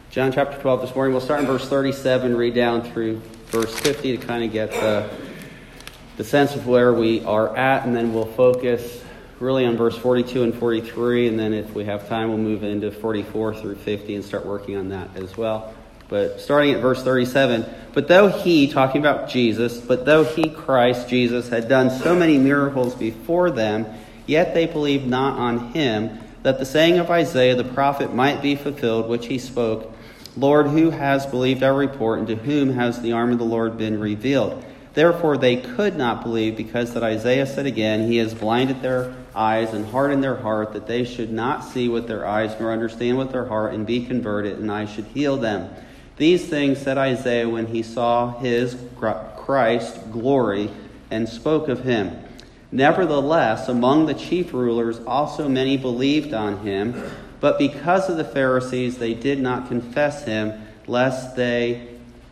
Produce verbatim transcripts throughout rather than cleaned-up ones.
John chapter twelve this morning. We'll start in verse thirty-seven, read down through verse fifty to kind of get the, the sense of where we are at, and then we'll focus really on verse forty-two and forty-three, and then if we have time, we'll move into forty-four through fifty and start working on that as well. But starting at verse thirty-seven, but though he, talking about Jesus, but though he, Christ, Jesus, had done so many miracles before them, yet they believed not on him, that the saying of Isaiah the prophet might be fulfilled, which he spoke, Lord, who has believed our report, and to whom has the arm of the Lord been revealed? Therefore they could not believe, because that Isaiah said again, he has blinded their eyes and hardened their heart, that they should not see with their eyes, nor understand with their heart, and be converted, and I should heal them. These things said Isaiah when he saw his Christ glory, and spoke of him. Nevertheless, among the chief rulers also many believed on him, but because of the Pharisees they did not confess him, lest they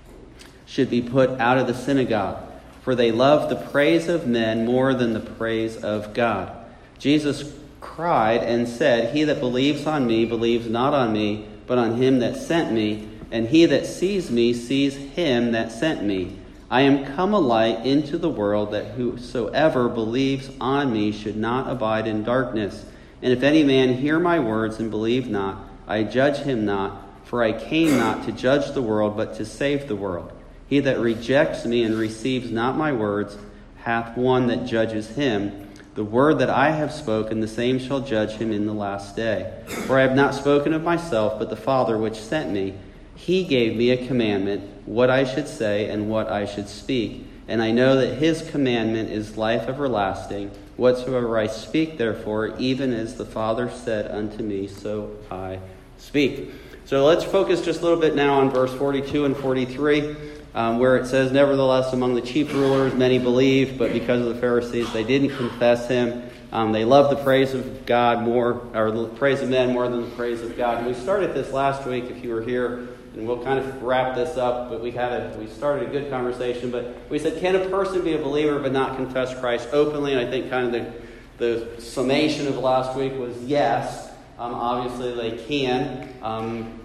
should be put out of the synagogue. For they loved the praise of men more than the praise of God. Jesus cried and said, He that believes on me believes not on me, but on him that sent me. And he that sees me sees him that sent me. I am come a light into the world, that whosoever believes on me should not abide in darkness. And if any man hear my words and believe not, I judge him not, for I came not to judge the world, but to save the world. He that rejects me and receives not my words hath one that judges him. The word that I have spoken, the same shall judge him in the last day. For I have not spoken of myself, but the Father which sent me. He gave me a commandment, what I should say and what I should speak. And I know that his commandment is life everlasting. Whatsoever I speak, therefore, even as the Father said unto me, so I speak. So let's focus just a little bit now on verse forty-two and forty-three, um, where it says, Nevertheless, among the chief rulers many believed, but because of the Pharisees they didn't confess him. Um, they loved the praise of God more, or the praise of men more than the praise of God. And we started this last week, if you were here, and we'll kind of wrap this up, but we had a, we started a good conversation. But we said, can a person be a believer but not confess Christ openly? And I think kind of the, the summation of last week was yes. Um, obviously they can. Um,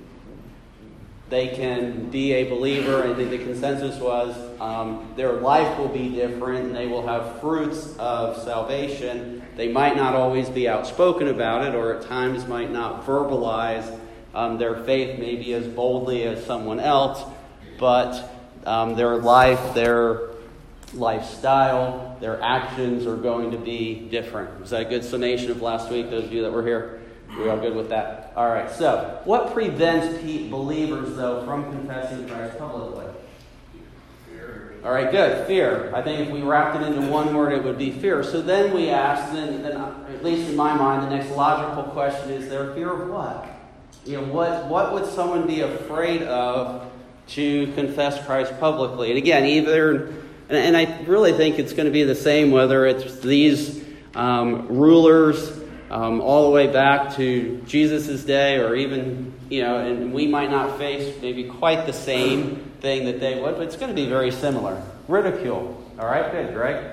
they can be a believer. I think the consensus was um, their life will be different, and they will have fruits of salvation. They might not always be outspoken about it, or at times might not verbalize Um, their faith maybe as boldly as someone else, but um, their life, their lifestyle, their actions are going to be different. Was that a good summation of last week, those of you that were here? We all good with that? All right, so what prevents believers, though, from confessing Christ publicly? Fear. All right, good. Fear. I think if we wrapped it into one word, it would be fear. So then we ask, then, then at least in my mind, the next logical question is, there fear of what? You know, what what would someone be afraid of to confess Christ publicly? And again, either, and, and I really think it's going to be the same whether it's these um, rulers um, all the way back to Jesus' day, or even, you know, and we might not face maybe quite the same thing that they would, but it's going to be very similar. Ridicule. All right, good, Greg.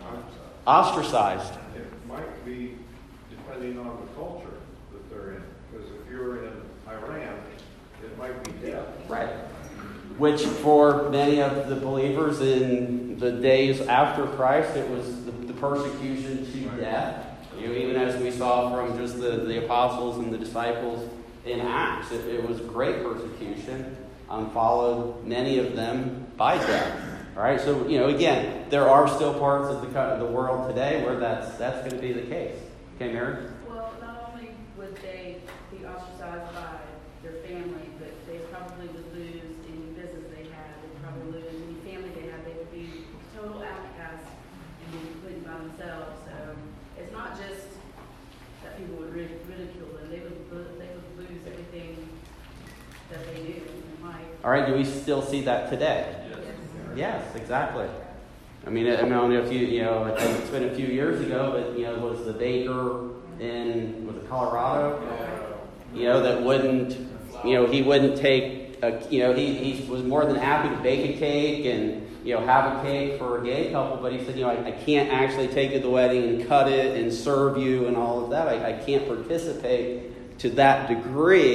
Ostracized. It might be depending on the culture that they're in. Because if you're in Iran, it might be death. Right. Which for many of the believers in the days after Christ, it was the, the persecution to death. You know, even as we saw from just the, the apostles and the disciples in Acts, it, it was great persecution, um, followed many of them by death. All right, so, you know, again, there are still parts of the, of the world today where that's that's going to be the case. Okay, Mary? Well, not only would they be ostracized by their family, but they probably would lose any business they had. They'd probably lose any family they had. They would be total outcasts and be completely by themselves. So it's not just that people would ridicule them. They would, they would lose everything that they knew in life. All right, do we still see that today? Yes, exactly. I mean, I mean, if you, you know, it's been a few years ago, but, you know, was the baker in, was it Colorado? You know, that wouldn't, you know, he wouldn't take, a, you know, he, he was more than happy to bake a cake and, you know, have a cake for a gay couple, but he said, you know, I, I can't actually take you to the wedding and cut it and serve you and all of that. I, I can't participate to that degree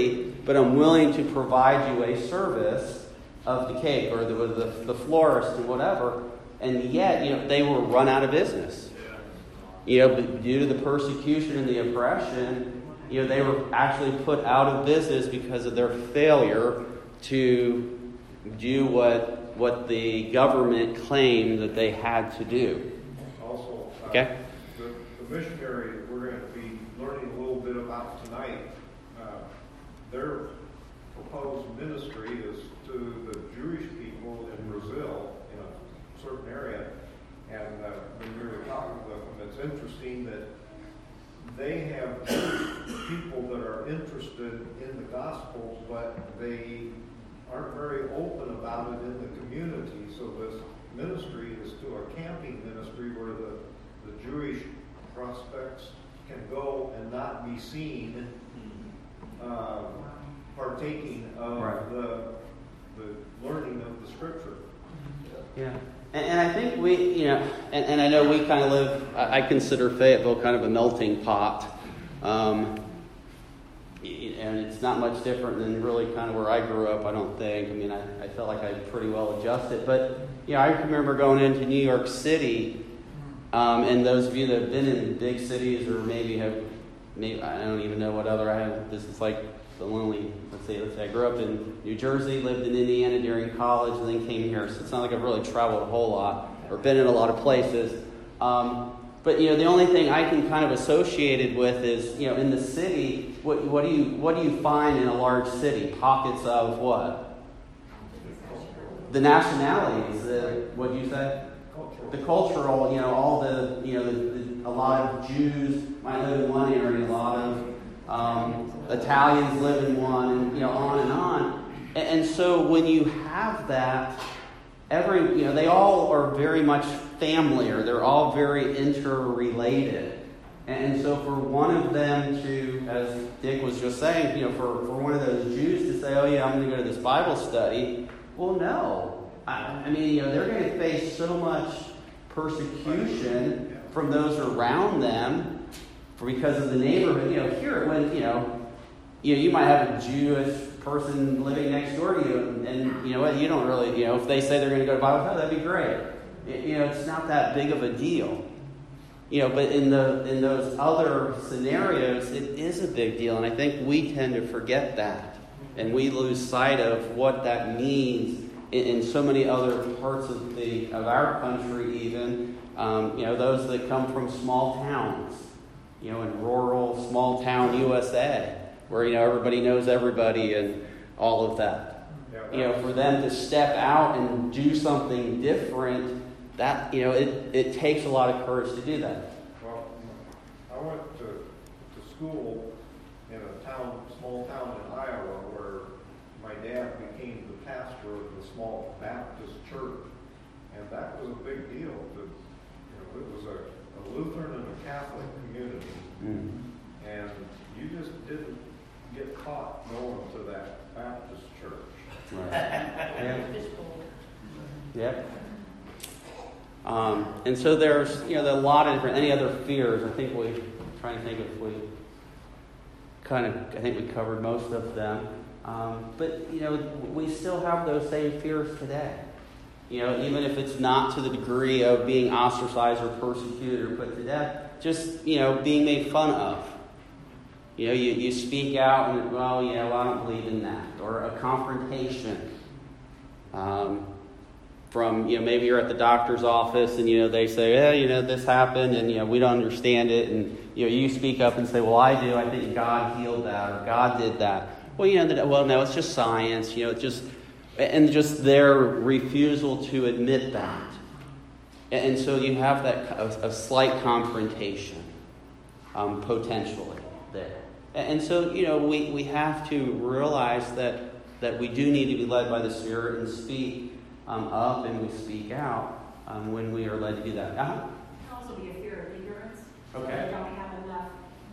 but I'm willing to provide you a service of the cake or the, the, the florist and whatever. And yet, you know, they were run out of business. You know, due to the persecution and the oppression, you know, they were actually put out of business because of their failure to do what what the government claimed that they had to do. Also, uh, okay. the, the missionary that we're going to be learning a little bit about tonight, uh, their proposed ministry is to the Jewish people in Brazil in a certain area. And uh, when we were talking with them, it's interesting that they have people that are interested in the gospel, but they aren't very open about it in the community. So this ministry is to a camping ministry where the, the Jewish prospects can go and not be seen uh, partaking of right. the, the learning of the scripture. Yeah. And, and I think we, you know, and, and I know we kind of live, I, I consider Fayetteville kind of a melting pot. Um, and it's not much different than really kind of where I grew up, I don't think. I mean, I, I felt like I pretty well adjusted. But, you know, I remember going into New York City, um, and those of you that have been in big cities or maybe have, maybe I don't even know what other I have, this is like the lonely, let's say, let's say I grew up in New Jersey, lived in Indiana during college, and then came here. So it's not like I've really traveled a whole lot or been in a lot of places. Um, but, you know, the only thing I can kind of associate it with is, you know, in the city, what, what do you what do you find in a large city? Pockets of what? The nationalities. The, what do you say? Cultural. The cultural, you know, all the, you know, the, the, a lot of Jews might live in one area, a lot of Um, Italians live in one, and, you know, on and on. And, and so when you have that, every, you know, they all are very much family, or they're all very interrelated. And, and so for one of them to, as Dick was just saying, you know, for, for one of those Jews to say, oh yeah, I'm going to go to this Bible study, well, no. I, I mean, you know, they're going to face so much persecution from those around them, because of the neighborhood. You know, here when, you know, you know, you might have a Jewish person living next door to you, and, and you know what, you don't really, you know, if they say they're going to go to Bible study, that'd be great. It, you know, it's not that big of a deal. You know, but in the in those other scenarios, it is a big deal, and I think we tend to forget that, and we lose sight of what that means in, in so many other parts of the of our country, even. Um, you know, those that come from small towns. You know, in rural, small town U S A, where, you know, everybody knows everybody and all of that. Yeah, you know, for them to step out and do something different, that, you know, it, it takes a lot of courage to do that. Well, I went to, to school in a town, small town in Iowa, where my dad became the pastor of the small Baptist church, and that was a big deal. To, you know, it was a a Lutheran and a Catholic community, mm. and you just didn't get caught going to that Baptist church. Right. yeah. Yep. Um, and so there's, you know, a lot of different, any other fears. I think we, I'm trying to think if we kind of, I think we covered most of them. Um, but, you know, we still have those same fears today. You know, even if it's not to the degree of being ostracized or persecuted or put to death, just, you know, being made fun of. You know, you, you speak out and, well, yeah, well, I don't believe in that. Or a confrontation. Um, from, you know, maybe you're at the doctor's office and, you know, they say, yeah, you know, this happened and, you know, we don't understand it. And, you know, you speak up and say, well, I do. I think God healed that or God did that. Well, you know, well, no, it's just science. You know, it's just... And just their refusal to admit that. And so you have that a, a slight confrontation, um, potentially, there. And so, you know, we, we have to realize that, that we do need to be led by the Spirit and speak um, up and we speak out um, when we are led to do that. Uh-huh. It can also be a fear of ignorance. Okay. So you don't have enough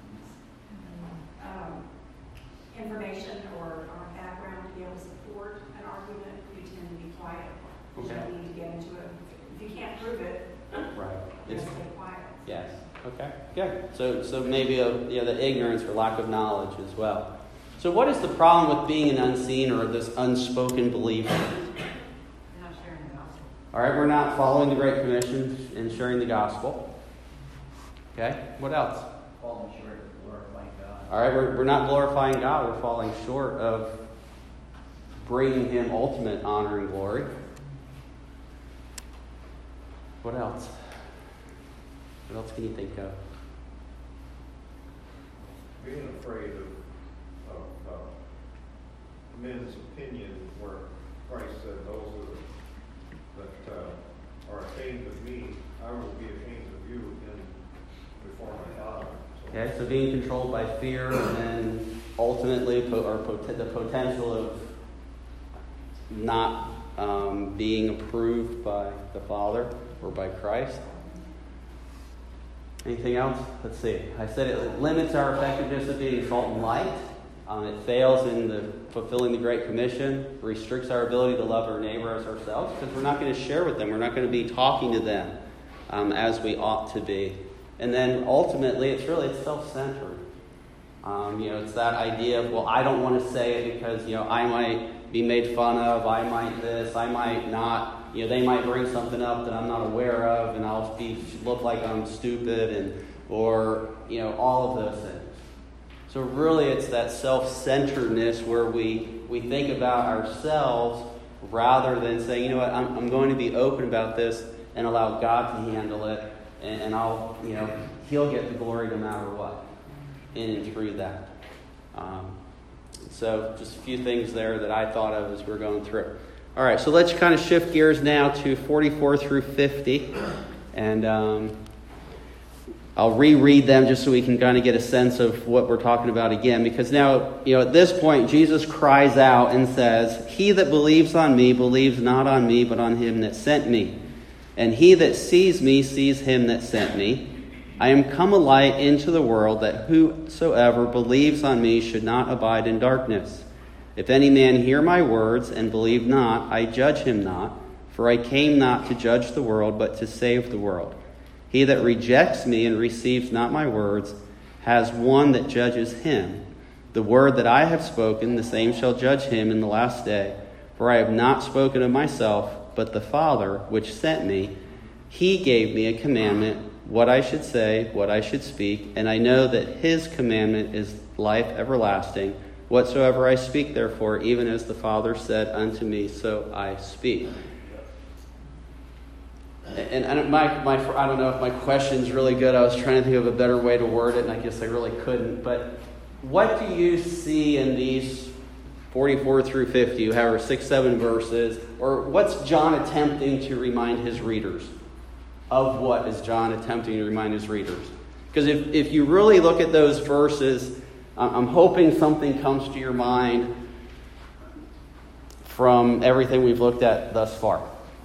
um, information or, or background to be able to support an argument. You tend to be quiet. Okay. You don't need to get into it. If you can't prove it, right. you It's, stay quiet. yes. Okay. Good. So so maybe a, you know, the ignorance or lack of knowledge as well. So what is the problem with being an unseen or this unspoken believer? Not sharing the gospel. All right, we're not following the Great Commission and sharing the gospel. Okay, what else? Falling short of glorifying God. All right, we're, we're not glorifying God. We're falling short of bringing Him ultimate honor and glory. What else? What else can you think of? Being afraid of, of uh, men's opinion, where Christ said, those that, that uh, are ashamed of me, I will be ashamed of you in, before my Father. So, Okay, so being controlled by fear and ultimately po- or pot- the potential of not um, being approved by the Father or by Christ. Anything else? Let's see. I said it limits our effectiveness of being salt and light. Um, it fails in the fulfilling the Great Commission, restricts our ability to love our neighbor as ourselves because we're not going to share with them. We're not going to be talking to them um, as we ought to be. And then ultimately, it's really it's self-centered. Um, you know, it's that idea of, well, I don't want to say it because, you know, I might be made fun of, I might this, I might not, you know, they might bring something up that I'm not aware of, and I'll be look like I'm stupid, and or, you know, all of those things. So really, it's that self-centeredness where we, we think about ourselves rather than saying, you know what, I'm, I'm going to be open about this and allow God to handle it, and, and I'll, you know, He'll get the glory no matter what, in and through that. Um, so just a few things there that I thought of as we're going through. All right, so let's kind of shift gears now to forty-four through fifty, and um, I'll reread them just so we can kind of get a sense of what we're talking about again. Because now, you know, at this point, Jesus cries out and says, "He that believes on me believes not on me, but on him that sent me. And he that sees me sees him that sent me. I am come a light into the world, that whosoever believes on me should not abide in darkness. If any man hear my words and believe not, I judge him not, for I came not to judge the world, but to save the world. He that rejects me and receives not my words has one that judges him. The word that I have spoken, the same shall judge him in the last day. For I have not spoken of myself, but the Father which sent me, He gave me a commandment, what I should say, what I should speak, and I know that His commandment is life everlasting. Whatsoever I speak, therefore, even as the Father said unto me, so I speak." And, and my, my, I don't know if my question's really good. I was trying to think of a better way to word it, and I guess I really couldn't. But what do you see in these forty-four through fifty, however, six, seven verses? Or what's John attempting to remind his readers? Of what is John attempting to remind his readers? Because if, if you really look at those verses, I'm hoping something comes to your mind from everything we've looked at thus far.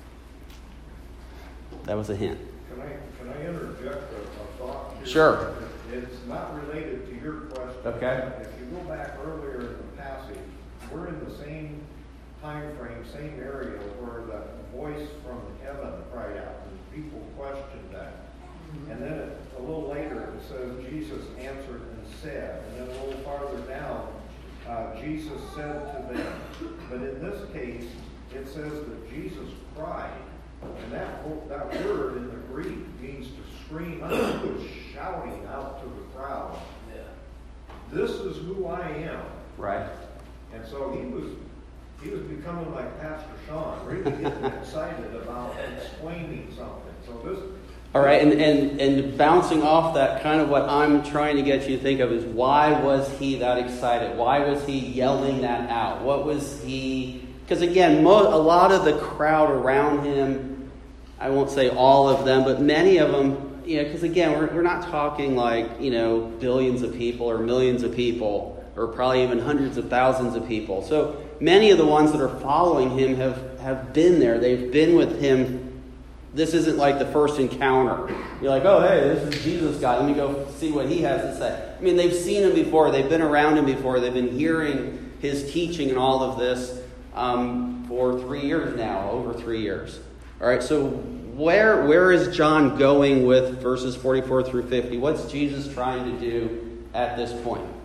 That was a hint. Can I, can I interject a, a thought here? Sure. It's not related to your question. Okay. If you go back earlier in the passage, we're in the same time frame, same area where the voice from heaven cried out, and people questioned that. And then it, a little later it says Jesus answered and said, and then a little farther down, uh, Jesus said to them. But in this case, it says that Jesus cried. And that, that word in the Greek means to scream out. He was shouting out to the crowd. Yeah. This is who I am. Right. And so he was he was becoming like Pastor Sean, really getting excited about explaining something. So this All right, and, and, and bouncing off that, kind of what I'm trying to get you to think of is, why was he that excited? Why was he yelling that out? What was he... Because again, mo- a lot of the crowd around him, I won't say all of them, but many of them, you know, because again, we're, we're not talking like, you know, billions of people or millions of people, or probably even hundreds of thousands of people. So many of the ones that are following him have, have been there. They've been with him. This isn't like the first encounter. You're like, oh, hey, this is Jesus guy. Let me go see what he has to say. I mean, they've seen him before. They've been around him before. They've been hearing his teaching and all of this um, for three years now, over three years. All right, so where where is John going with verses forty-four through fifty? What's Jesus trying to do at this point?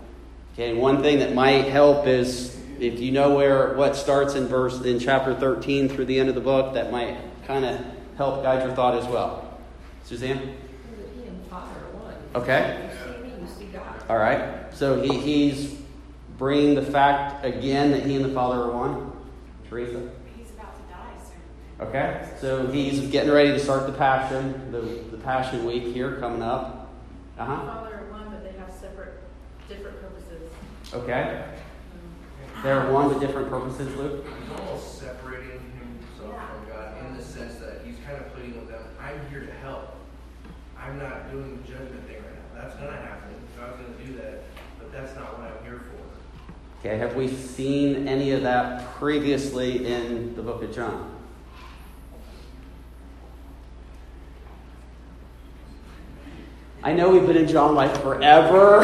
Okay, one thing that might help is if you know where what starts in verse in chapter thirteen through the end of the book, that might kind of help guide your thought as well. Suzanne? He and the Father are one. Okay. You see me, you see God. All right. So he, he's bringing the fact again that he and the Father are one. Teresa? He's about to die soon. Okay. So he's getting ready to start the Passion, the, the Passion Week here coming up. Uh-huh. Father are one, but they have separate, different purposes. Okay. They're one with different purposes, Luke? He's almost separating himself from God in the sense that he's kind of putting with them, I'm here to help. I'm not doing the judgment thing right now. That's going to happen. God's going to do that. But that's not what I'm here for. Okay, have we seen any of that previously in the book of John? I know we've been in John like forever.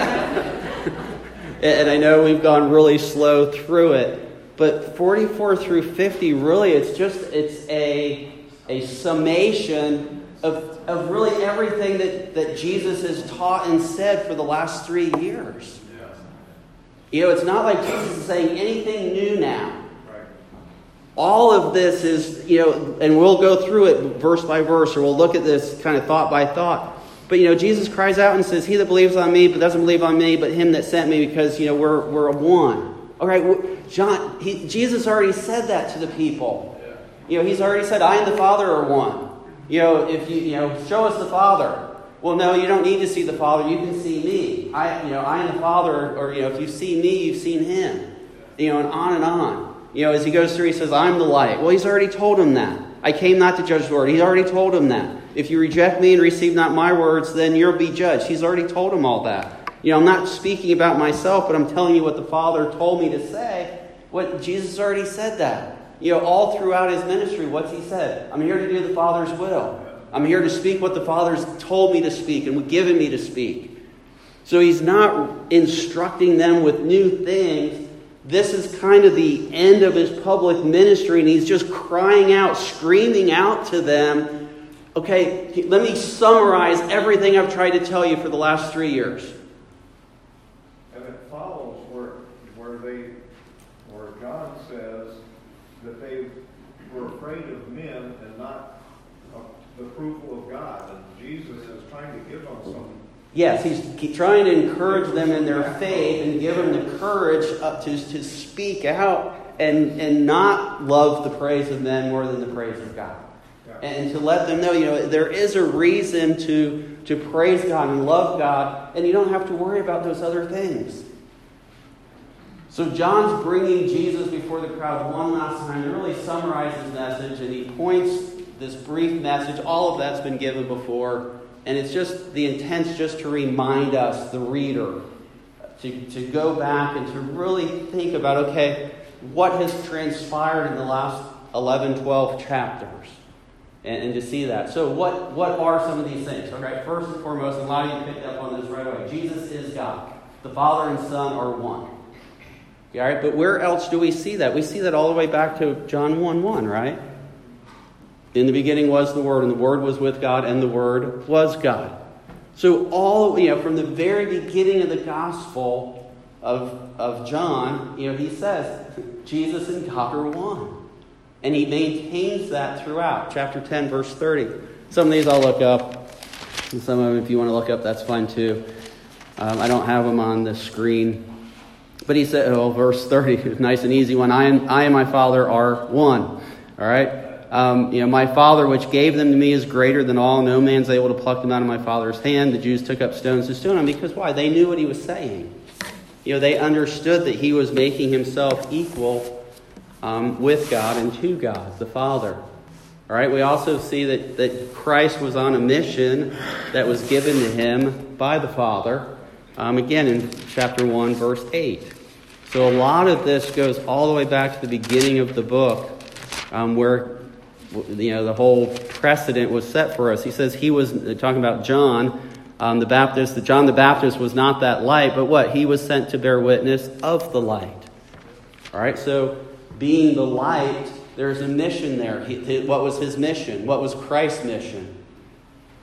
And I know we've gone really slow through it. But forty-four through fifty, really, it's just, it's a, a summation of, of really everything that, that Jesus has taught and said for the last three years. You know, it's not like Jesus is saying anything new now. Right. All of this is, you know, and we'll go through it verse by verse, or we'll look at this kind of thought by thought. But, you know, Jesus cries out and says, he that believes on me, but doesn't believe on me, but him that sent me, because, you know, we're we're one. All right, John, he, Jesus already said that to the people. Yeah. You know, he's already said, I and the Father are one. You know, if you, you know, show us the Father. Well, no, you don't need to see the Father. You can see me. I, you know, I and the Father, or, you know, if you see me, you've seen him. You know, and on and on. You know, as he goes through, he says, I'm the light. Well, he's already told him that. I came not to judge the world. He's already told him that. If you reject me and receive not my words, then you'll be judged. He's already told him all that. You know, I'm not speaking about myself, but I'm telling you what the Father told me to say. What Jesus already said that. You know, all throughout his ministry, what's he said? I'm here to do the Father's will. I'm here to speak what the Father's told me to speak and given me to speak. So he's not instructing them with new things. This is kind of the end of his public ministry, and he's just crying out, screaming out to them, okay, let me summarize everything I've tried to tell you for the last three years. And it follows where, where they, where John says that they were afraid of men and not of the approval of God. And Jesus is trying to give them some. Yes, he's trying to encourage them in their faith and give them the courage up to, to speak out and, and not love the praise of men more than the praise of God. Yeah. And to let them know, you know, there is a reason to, to praise God and love God, and you don't have to worry about those other things. So John's bringing Jesus before the crowd one last time to really summarize his message, and he points this brief message. All of that's been given before. And it's just, the intent's just to remind us, the reader, to, to go back and to really think about, okay, what has transpired in the last eleven, twelve chapters, and, and to see that. So what, what are some of these things? Okay, first and foremost, and a lot of you picked up on this right away, Jesus is God. The Father and Son are one. Okay, all right, but where else do we see that? We see that all the way back to John one one, right? In the beginning was the Word, and the Word was with God, and the Word was God. So all, you know, from the very beginning of the Gospel of, of John, you know, he says, Jesus and God are one. And he maintains that throughout. Chapter ten, verse thirty. Some of these I'll look up. And some of them, if you want to look up, that's fine too. Um, I don't have them on the screen. But he said, oh, verse thirty, nice and easy one. I and, I and my Father are one. All right? Um, you know, my Father, which gave them to me, is greater than all. No man's able to pluck them out of my Father's hand. The Jews took up stones to stone him. Because why? They knew what he was saying. You know, they understood that he was making himself equal um, with God and to God, the Father. All right. We also see that, that Christ was on a mission that was given to him by the Father. Um, again, in chapter one, verse eight. So a lot of this goes all the way back to the beginning of the book, um, where you know, the whole precedent was set for us. He says he was, talking about John um, the Baptist, that John the Baptist was not that light, but what? He was sent to bear witness of the light. All right, so being the light, there's a mission there. He, what was his mission? What was Christ's mission?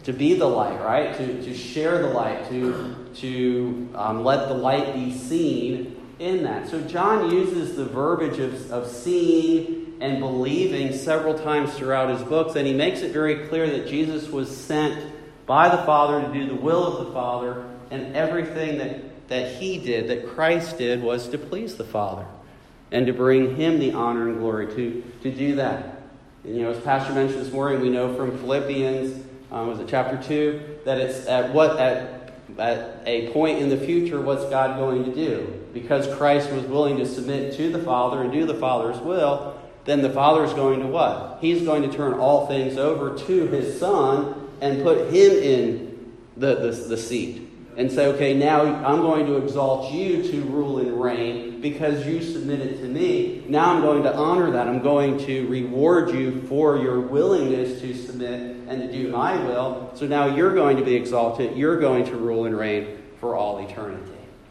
to be the light, right? To, to share the light, to, to um, let the light be seen in that. So John uses the verbiage of, of seeing and believing several times throughout his books, and he makes it very clear that Jesus was sent by the Father to do the will of the Father, and everything that, that he did, that Christ did, was to please the Father and to bring him the honor and glory, to, to do that. And, you know, as Pastor mentioned this morning, we know from Philippians, um, was it chapter two, that it's at what at, at a point in the future, what's God going to do? Because Christ was willing to submit to the Father and do the Father's will, then the Father is going to what? He's going to turn all things over to his Son and put him in the, the, the seat. And say, okay, now I'm going to exalt you to rule and reign because you submitted to me. Now I'm going to honor that. I'm going to reward you for your willingness to submit and to do my will. So now you're going to be exalted. You're going to rule and reign for all eternity.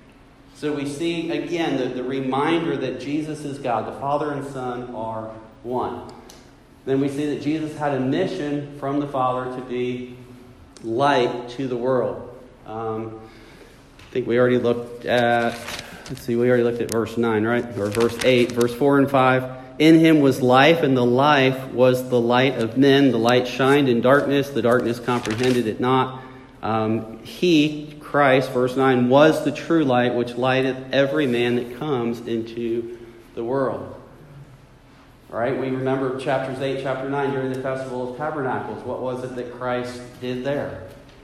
So we see, again, the, the reminder that Jesus is God. The Father and Son are one. Then we see that Jesus had a mission from the Father to be light to the world. Um, I think we already looked at, let's see, we already looked at verse nine, right? Or verse eight, verse four and five. In him was life, and the life was the light of men. The light shined in darkness. The darkness comprehended it not. Um, he, Christ, verse nine, was the true light which lighteth every man that comes into the world. All right, we remember chapters eight, chapter nine during the Festival of Tabernacles. What was it that Christ did there?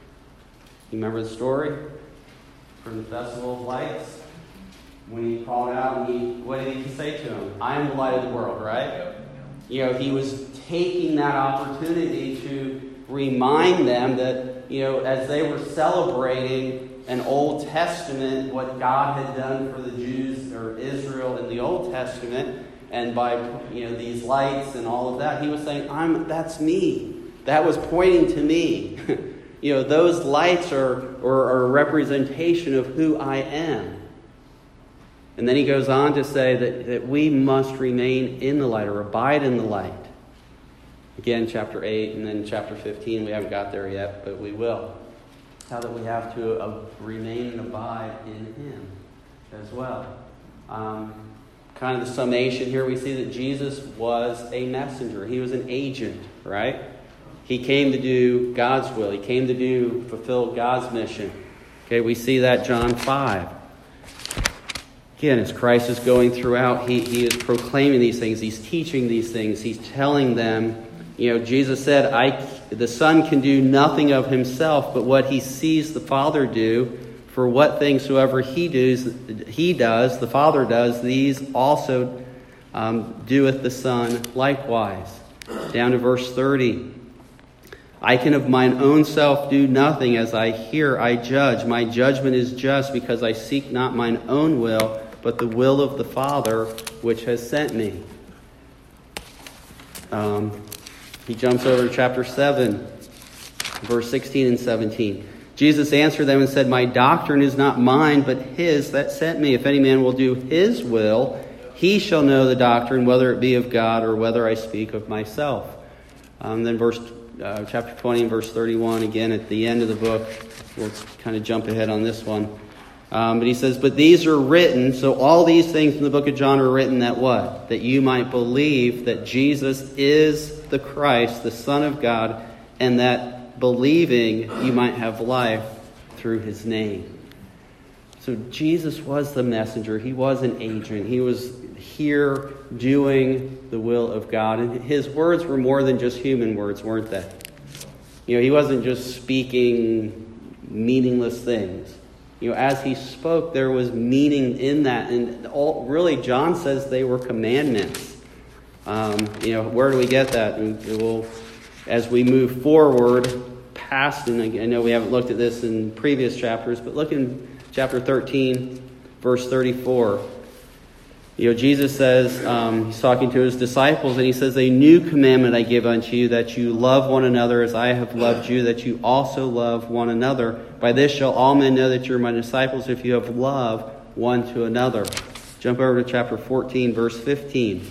You remember the story from the Festival of Lights? When he called out and he, what did he say to him? I am the light of the world, right? You know, he was taking that opportunity to remind them that, you know, as they were celebrating an Old Testament, what God had done for the Jews or Israel in the Old Testament, and by, you know, these lights and all of that, he was saying, I'm that's me. That was pointing to me. You know, those lights are, are, are a representation of who I am. And then he goes on to say that, that we must remain in the light or abide in the light. Again, chapter eight and then chapter fifteen. We haven't got there yet, but we will. How that we have to uh, remain and abide in him as well. Um, kind of the summation here, we see that Jesus was a messenger. He was an agent, right? He came to do God's will. He came to do, fulfill God's mission. Okay, we see that John five. Again, as Christ is going throughout, he, he is proclaiming these things. He's teaching these things. He's telling them, you know, Jesus said, I, the Son can do nothing of himself, but what he sees the Father do, for what things soever he does, he does, the Father does, these also um, doeth the Son likewise. Down to verse thirty. I can of mine own self do nothing. As I hear, I judge. My judgment is just, because I seek not mine own will, but the will of the Father which has sent me. Um, he jumps over to chapter seven, verse sixteen and seventeen. Jesus answered them and said, my doctrine is not mine, but his that sent me. If any man will do his will, he shall know the doctrine, whether it be of God or whether I speak of myself. Um, then verse Uh, chapter twenty and verse thirty-one, again at the end of the book. We'll kind of jump ahead on this one. Um, but he says, but these are written, so all these things in the book of John are written that what? That you might believe that Jesus is the Christ, the Son of God, and that believing you might have life through his name. So Jesus was the messenger. He was an agent. He was here doing the will of God. And his words were more than just human words, weren't they? You know, he wasn't just speaking meaningless things. You know, as he spoke, there was meaning in that. And all, really, John says they were commandments. Um, you know, where do we get that? And we'll, as we move forward past, and I know we haven't looked at this in previous chapters, but look in chapter thirteen, verse thirty-four. You know, Jesus says, um, he's talking to his disciples, and he says, a new commandment I give unto you, that you love one another as I have loved you, that you also love one another. By this shall all men know that you're my disciples, if you have love one to another. Jump over to chapter fourteen, verse fifteen.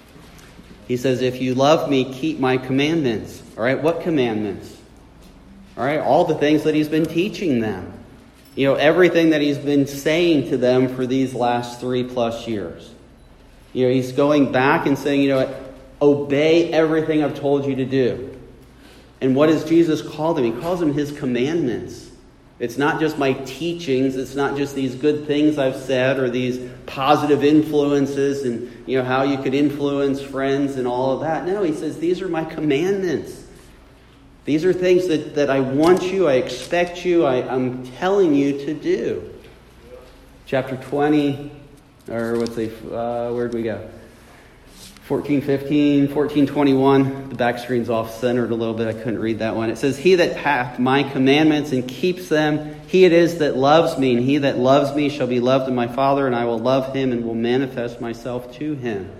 He says, if you love me, keep my commandments. All right, what commandments? All All right, all the things that he's been teaching them. You know, everything that he's been saying to them for these last three plus years. You know, he's going back and saying, you know what, obey everything I've told you to do. And what does Jesus call them? He calls them his commandments. It's not just my teachings. It's not just these good things I've said or these positive influences and, you know, how you could influence friends and all of that. No, he says, these are my commandments. These are things that, that I want you, I expect you, I, I'm telling you to do. Chapter twenty, or what's the, uh, where'd we go? fourteen fifteen, fourteen twenty-one. The back screen's off-centered a little bit. I couldn't read that one. It says, he that hath my commandments and keeps them, he it is that loves me. And he that loves me shall be loved of my Father, and I will love him and will manifest myself to him.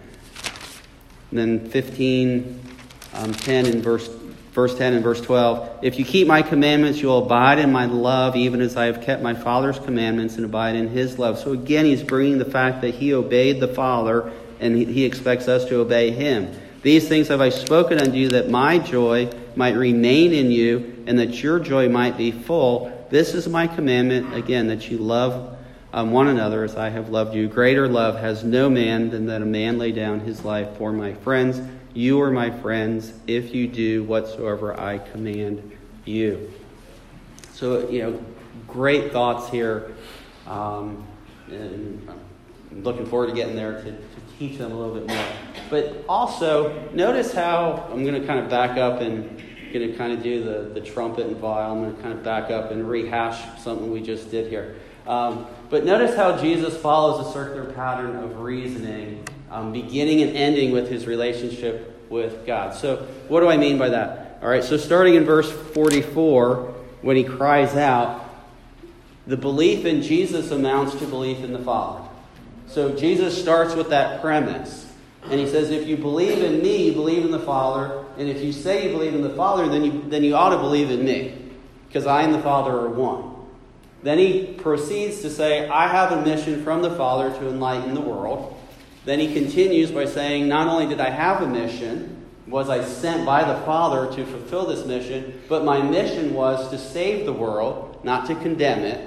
And then fifteen, um, ten and verse, verse ten and verse twelve. If you keep my commandments, you will abide in my love, even as I have kept my Father's commandments and abide in his love. So again, he's bringing the fact that he obeyed the Father, and he expects us to obey him. These things have I spoken unto you, that my joy might remain in you, and that your joy might be full. This is my commandment, again, that you love um, one another as I have loved you. Greater love has no man than that a man lay down his life for my friends. You are my friends if you do whatsoever I command you. So, you know, great thoughts here. Um, and I'm looking forward to getting there to, to teach them a little bit more. But also, notice how I'm going to kind of back up and going to kind of do the, the trumpet and viol. I'm going to kind of back up and rehash something we just did here. Um, but notice how Jesus follows a circular pattern of reasoning, um, beginning and ending with his relationship with God. So what do I mean by that? All right, so starting in verse forty-four, when he cries out, the belief in Jesus amounts to belief in the Father. So Jesus starts with that premise. And he says, if you believe in me, you believe in the Father. And if you say you believe in the Father, then you, then you ought to believe in me. Because I and the Father are one. Then he proceeds to say, I have a mission from the Father to enlighten the world. Then he continues by saying, not only did I have a mission, was I sent by the Father to fulfill this mission, but my mission was to save the world, not to condemn it.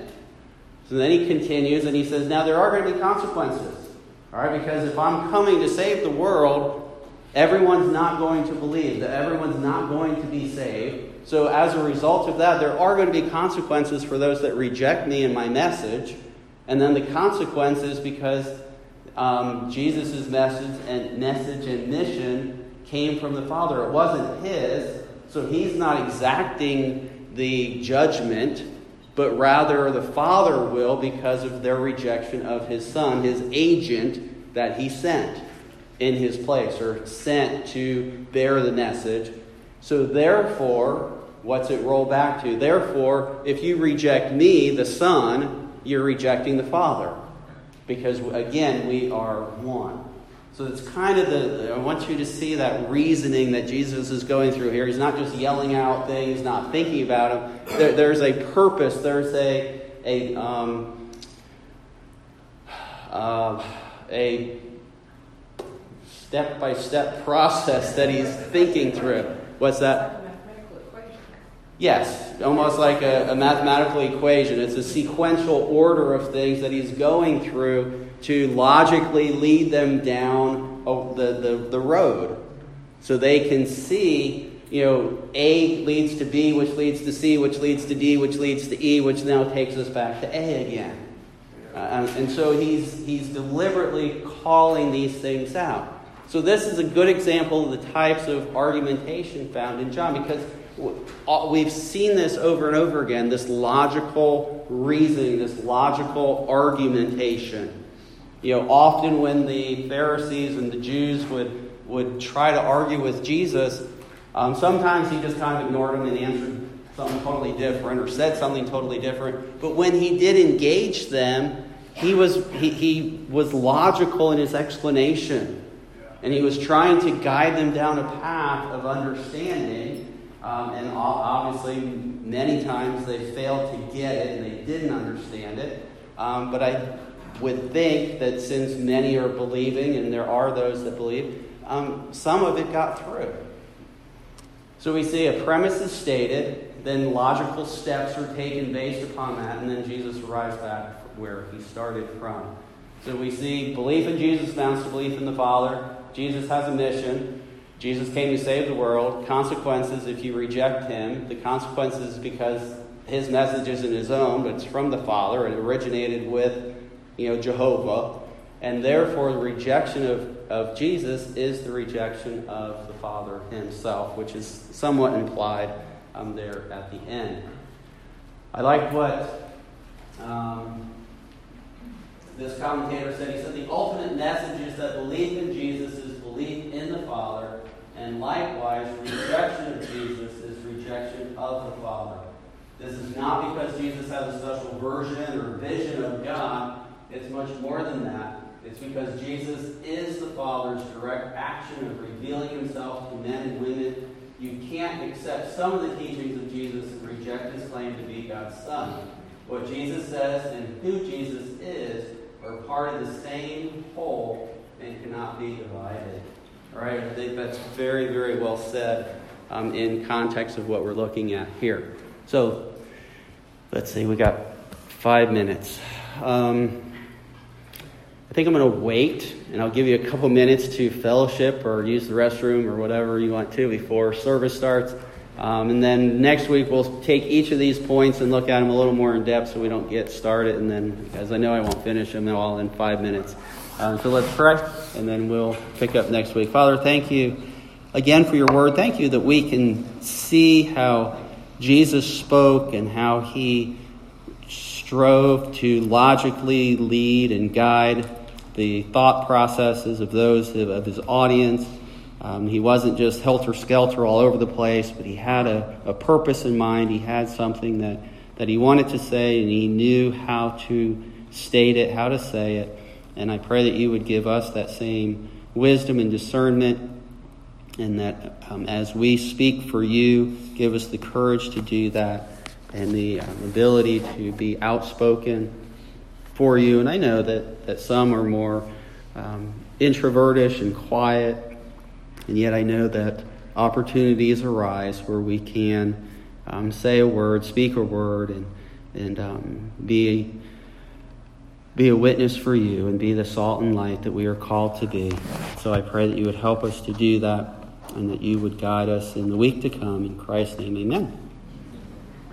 So then he continues and he says, now there are going to be consequences. All right, because if I'm coming to save the world, everyone's not going to believe, that everyone's not going to be saved. So as a result of that, there are going to be consequences for those that reject me and my message. And then the consequences because um, Jesus' message and message and mission came from the Father. It wasn't his, so he's not exacting the judgment, but rather the Father will because of their rejection of his Son, his agent that he sent in his place, or sent to bear the message. So therefore, what's it roll back to? Therefore, if you reject me, the Son, you're rejecting the Father. Because, again, we are one. So it's kind of the, I want you to see that reasoning that Jesus is going through here. He's not just yelling out things, not thinking about them. There, there's a purpose. There's a a um, uh, a step-by-step process that he's thinking through. What's that? Yes, almost like a, a mathematical equation. It's a sequential order of things that he's going through to logically lead them down the, the, the road. So they can see, you know, A leads to B, which leads to C, which leads to D, which leads to E, which now takes us back to A again. Uh, and so he's he's deliberately calling these things out. So this is a good example of the types of argumentation found in John, because we've seen this over and over again, this logical reasoning, this logical argumentation. You know, often when the Pharisees and the Jews would, would try to argue with Jesus, um, sometimes he just kind of ignored them and answered something totally different or said something totally different. But when he did engage them, he was he, he was logical in his explanation. And he was trying to guide them down a path of understanding. Um, and obviously, many times they failed to get it and they didn't understand it. Um, but I would think that since many are believing, and there are those that believe, um, some of it got through. So we see a premise is stated. then logical steps are taken based upon that, and then Jesus arrives back where he started from. So we see belief in Jesus amounts to belief in the Father. Jesus has a mission. Jesus came to save the world. Consequences if you reject him. The consequences because his message isn't his own, but it's from the Father. It originated with, you know, Jehovah. And therefore the rejection of, of Jesus is the rejection of the Father himself, which is somewhat implied um, there at the end. I like what um, this commentator said. He said the ultimate message is that belief in Jesus is belief in the Father, and likewise rejection of Jesus is rejection of the Father. This is not because Jesus has a special version or vision of God. It's much more than that. It's because Jesus is the Father's direct action of revealing himself to men and women. You can't accept some of the teachings of Jesus and reject his claim to be God's Son. What Jesus says and who Jesus is are part of the same whole and cannot be divided. All right, I think that's very, very well said um, in context of what we're looking at here. So, let's see, we got five minutes. Um, I think I'm going to wait, and I'll give you a couple minutes to fellowship or use the restroom or whatever you want to before service starts. Um, and then next week we'll take each of these points and look at them a little more in depth so we don't get started. And then, as I know I won't finish them all in five minutes. Um, so let's pray, and then we'll pick up next week. Father, thank you again for your word. Thank you that we can see how Jesus spoke and how he strove to logically lead and guide the thought processes of those of his audience. Um, he wasn't just helter-skelter all over the place, but he had a, a purpose in mind. He had something that, that he wanted to say, and he knew how to state it, how to say it. And I pray that you would give us that same wisdom and discernment, and that um, as we speak for you, give us the courage to do that and the um, ability to be outspoken for you. And I know that, that some are more um, introvertish and quiet, and yet I know that opportunities arise where we can um, say a word, speak a word, and and um, be be a witness for you and be the salt and light that we are called to be. So I pray that you would help us to do that, and that you would guide us in the week to come. In Christ's name, amen.